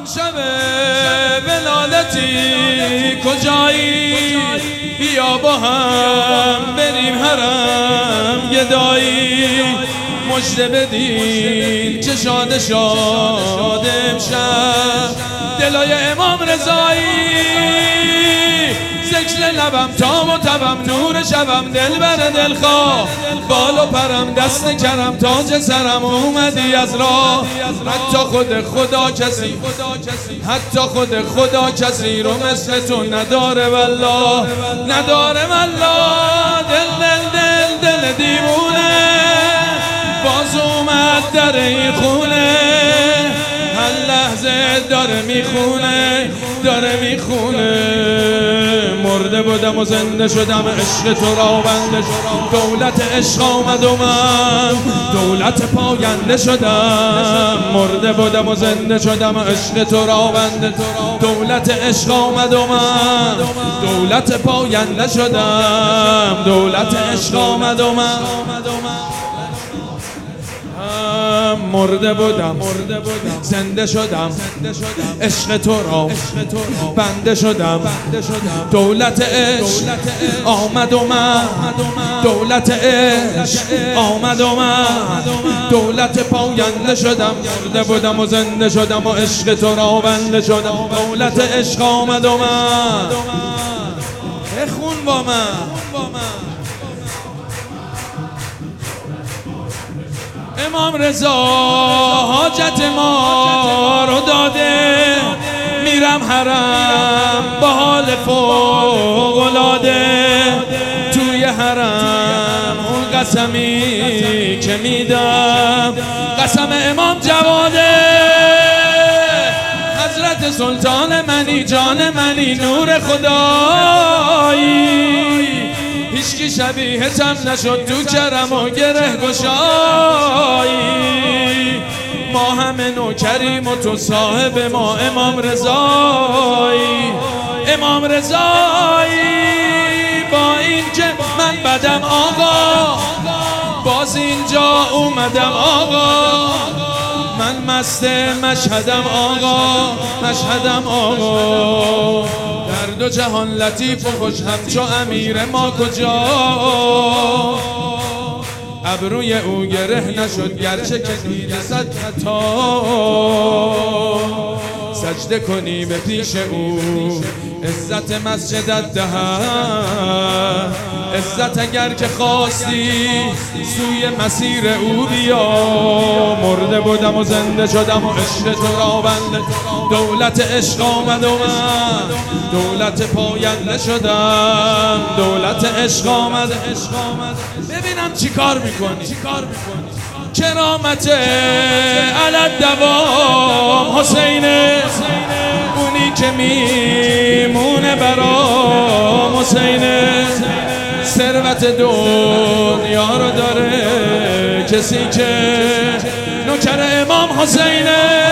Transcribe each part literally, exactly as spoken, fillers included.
آن شب ولادتی کجایی؟ بیا با هم بریم حرم گدایی، مژده بدین چه شاد شاد امشب دلای امام رضایی. ذکر لبم تام و تبم نور شبم دل بر دلخواه، بال و پرم دست کرم تاج سرم اومدی از راه. حتی خود خدا کسی حتی خود خدا کسی رو مثل تو نداره والله، نداره والله. دل دل دل دل دیوونه باز اومد در این خونه، هر لحظه داره میخونه داره میخونه. مرده بودم و زنده شدم، عشق تو را بنده شدم. دولت عشق آمد و من دولت پاینده شدم. مرده بودم و زنده شدم، عشق تو را بنده. دولت عشق آمد و من دولت پاینده شدم. دولت عشق آمد و من مرده بودم زنده شدم، عشق تو را بنده شدم. دولت عشق آمد و من دولت عشق آمد و من دولت پاینده شدم. مرده بودم و زنده شدم و عشق تو را بنده شدم. دولت عشق آمد و من بخون با من. امام رضا حاجت ما رو داده، میرم حرم با حال فوق‌العاده. توی حرم اون قسمی که میدم قسم امام جواده. حضرت سلطان منی جان منی نور خدایی، هیچکی شبیه تم نشد تو کرم و گره گشایی. ما همه نوکریم و تو صاحب ما امام رضایی. امام رضایی با این که من بدم آقا، باز اینجا اومدم آقا. من مست مشهدم آقا مشهدم آقا. در دو جهان لطیف و خوش همچو امیر ما کجا. ابروی او گره نشد گرچه که دیده صد خطا. سجده کنی به پیش او عزت مسجدت دهد. عزت اگر که خواستی سوی مسیر او بیا. مرده بودم و زنده شدم و عشق تو را بنده. دولت عشق آمد و من دولت پاینده شدم. دولت عشق آمد. ببینم چی کار میکنی. کرامت علت دوام حسینه، اونی که میمونه برام حسینه. ثروت دنیا رو داره کسی که نوکر امام حسینه.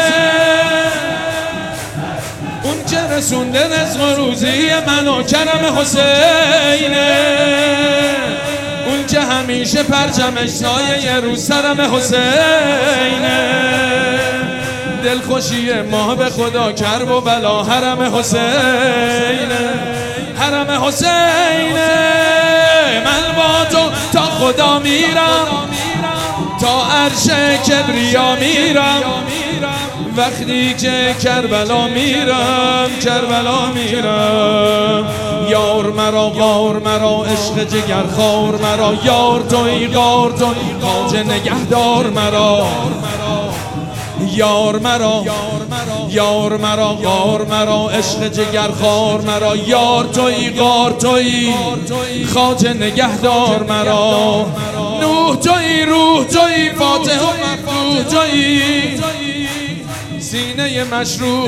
اون که رسونده رزق و روزی من و کرم حسینه. اون که همیشه پرچمش سایه رو سرم حسینه. دلخوشی ما به خدا کرب و بلا حرم حسینه. حرم حسینه. من با تو تا خدا میرم، تا عرش کبریا میرم. وقتی که کربلا میرم کربلا میرم. یار مرا غار مرا عشق جگر خار مرا. یار توی غار توی خواجه نگهدار مرا. یار مرا یار مرا غار مرا عشق جگر خار مرا. یار توی غار توی خواجه نگهدار مرا. نوح توی روح توی فاتح و مفتوح توی سینه مشروح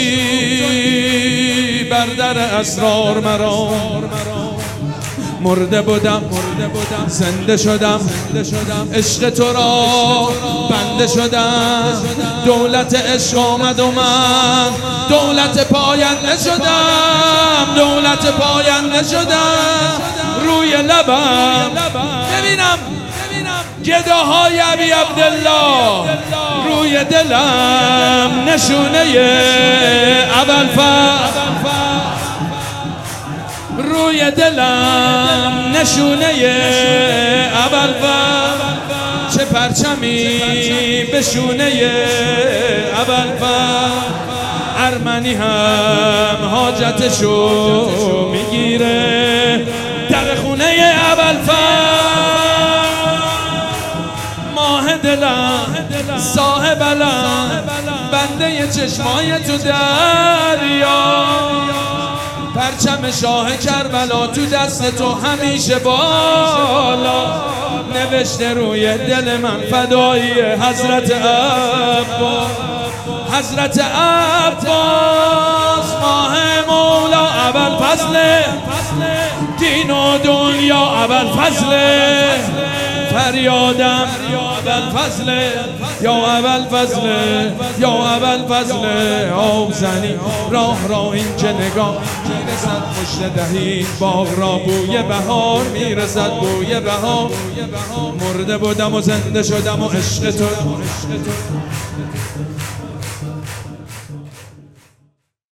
توی بر در اسرار مرا. مرده بودم زنده شدم، عشق تو را بنده شدم. دولت عشق آمد و من دولت پاینده شدم. دولت پاینده شدم. روی لبم ببینم گداهای ابی عبدالله روی دلم نشونه ابوالفضل، روی دلم نشونه ابوالفضل، چه پرچمی به شونه ابوالفضل، ارمنی هم حاجتشو میگیره در خونه ابوالفضل. ماه دلم صاحب علم، بنده چشمای تو دریا، پرچم شاه کربلا تو دست تو همیشه بالا، نوشته روی دل من فدایی حضرت عباس، حضرت عباس ماه مولا ابوالفضل، دین و دنیا ابوالفضل، فریادم ابوالفضل، یا ابوالفضل، یا ابوالفضل. آب زنی راه را این که نگاه میرسد پشت دهی، باغ را بوی بهار میرسد بوی بهار، مرده بودم و زنده شدم و عشق تو